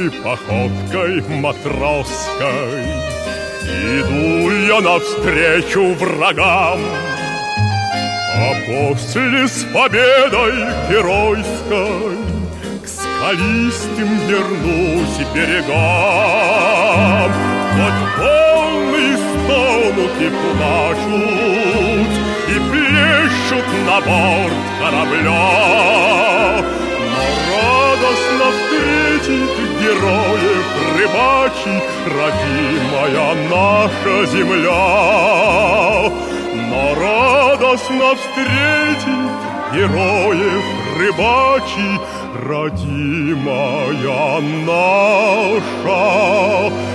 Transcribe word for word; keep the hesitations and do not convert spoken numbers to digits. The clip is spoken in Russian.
Веселой походкой матросской иду я навстречу врагам, а после с победой геройской к скалистым вернусь берегам. Хоть волны стонут и плачут, и плещут на борт корабля, но радостно встретит героев рыбачий родимая наша земля. Но радостно встретит героев рыбачий родимая наша